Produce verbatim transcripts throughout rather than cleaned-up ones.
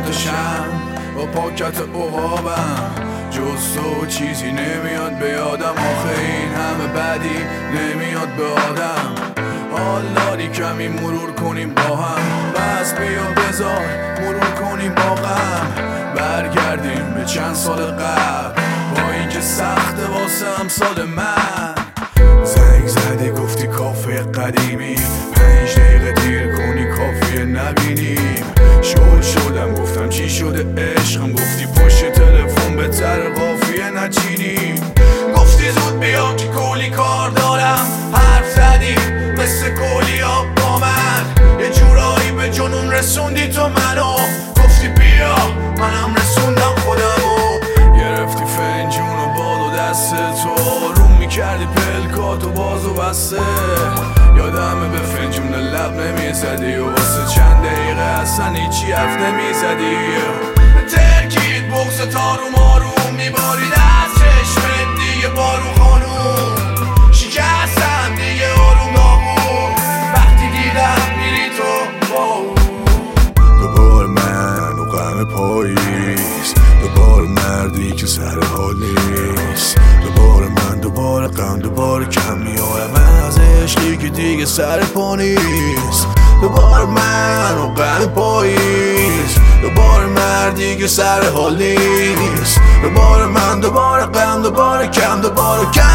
آتشم با پاکت عقابم، جز تو چیزی نمیاد به یادم. آخه این همه بدی نمیاد به آدم. حال داری کمی مرور کنیم با هم، بس بیا بذار مرور کنیم با غم. برگردیم به چند سال قبل، با اینکه سخت واسه امثال من. زنگ زدی گفتی کافه قدیمی، پنج دقیقه دیر کنی کافیه نبینیم. شل شدم گفتم چی شده عشقم، گفتی پشت تلفن به تر قافیه نچینیم. گفتی زود بیا که کلی کار دارم، حرف زدی مثل کلی آب با من. یه جورایی به جنون رسوندی تو منو، گفتی بیا منم رسوندم خودمو. گرفتی فنجون و باد و دست تو، روم میکردی پلکات و باز و بسته. یادمه به فنجون لب نمیزدی و واسه چند دقیقه اصلا هیچی حرف نمیزدی. ترکید بغض تاروم آروم میبارید از چشمت دیگه بارون خانوم. شکستم دیگه آروم نامون وقتی دیدم میری تو با اون. دوباره من و غم پاییز، دوباره مردی که سر حال نیست. دوباره من دوباره غم، دوباره کم میایم از عشقی که دیگه سر پا نیست. دوباره من و غم پاییز، دوباره مردی که سر حال نیست. دوباره من دوباره غم، دوباره کم، دوباره کم.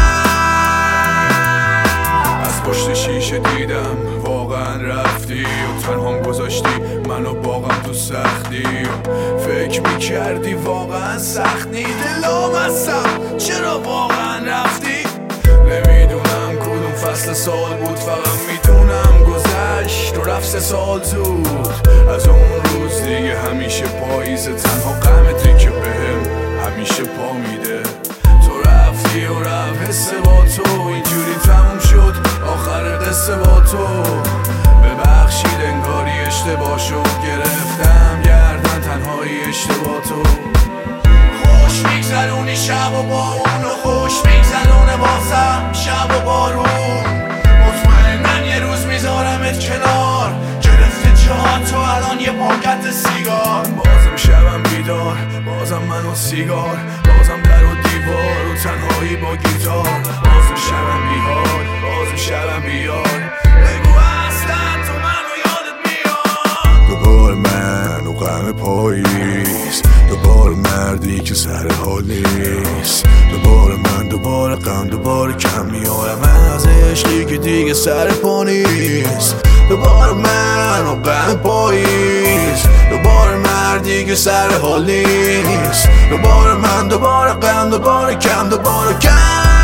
از پشت شیشه دیدم واقعا رفتی و تنهام گذاشتی منو باقم تو سختی. فکر میکردی واقعا سخت نی دلام هستم، چرا واقعا رفتی؟ نمیدونم کدوم فصل سال بود، فقط میدونم گذشت و رفت سه سال زود از اون روز. دیگه همیشه پاییزه، تنها غمتی که بهم همیشه پا میده. تو رفتی و رفت حس با تو، اینجوری تموم شد آخر قصه با تو. ببخشید انگاری اشتباه شد، گرفتم گردن تنهایی اشتباه تو. خوش میگذرونی شب و با اون، و خوش میگذرونه بازم شب و بارون. مطمئنم یه روز میذارمت کنار، گرفته جا تو الان یه پاکت سیگار. بازم شبم بیدار، بازم من و سیگار، بازم در و دیوار و تنهایی با گیتار. بازم شبم بیهار، بازم شبم بیار. بگو اصلا تو منو یادت میاد. دوباره من و غم پاییز، دوباره مردی که سر حال نیست. دوباره من دوباره غم، دوباره کم میایم از عشقی که دیگه سر پا نیست. دوباره من و غم پاییز، دوباره مردی که سر حال نیست. دوباره من دوباره غم، دوباره کم، دوباره کم.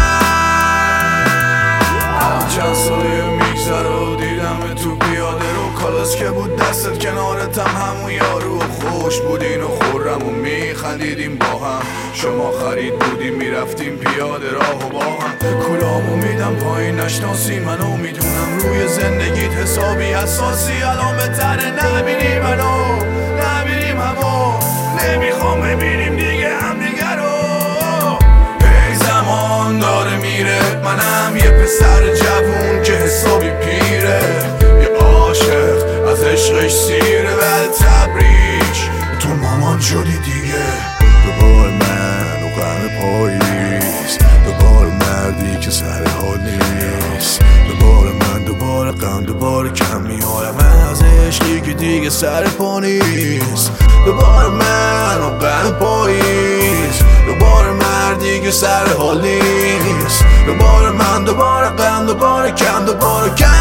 چند ساله میگذره و دیدم تو پیاده رو، کالاس که بود دستت کنارتم همون یارو. خوش بودین و خورم و میخندیدیم با هم، شما خرید بودیم میرفتیم پیاده راه و با هم. کلامو میدم پایین نشناسی منو، میدونم روی زندگیت حسابی حساسی. الان بهتره نبینی منو، نبینیم همو، نمیخوام ببینیم دیگه هم دیگه رو. ای زمان داره میره، منم یه پسر جوون که حسابی پیره. یه عاشق از عشقش سیره و تبریک تو مامان شدی دیگه. دوباره من و غم پاییز، دوباره مردی که سر حال نیست. دوباره من دوباره غم، دوباره کم میایم از عشقی که دیگه سر پا نیست. دوباره من و غم پاییز، دوباره مردی که سر حال نیست. دوباره من دوباره غم، دوباره کم، دوباره کم.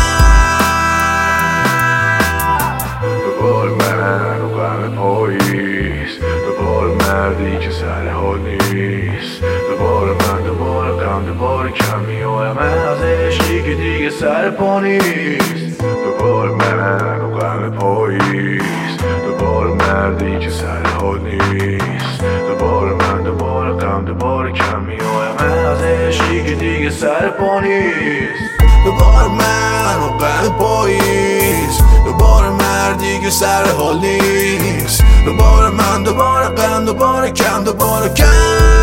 دوباره من و غم پاییز، دوباره مردی که سر حال نیست. دوباره من دوباره غم، دوباره کم میایم از عشقی که دیگه سر پا نیست. دوباره من و غم پاییز، دوباره مردی که سر حال نیست. دوباره من دوباره غم، دوباره کم میایم از عشقی که دیگه سر پا نیست. دوباره من و غم پاییز، دوباره مردی که سر حال نیست. دوباره من دوباره غم، دوباره کم، دوباره کم.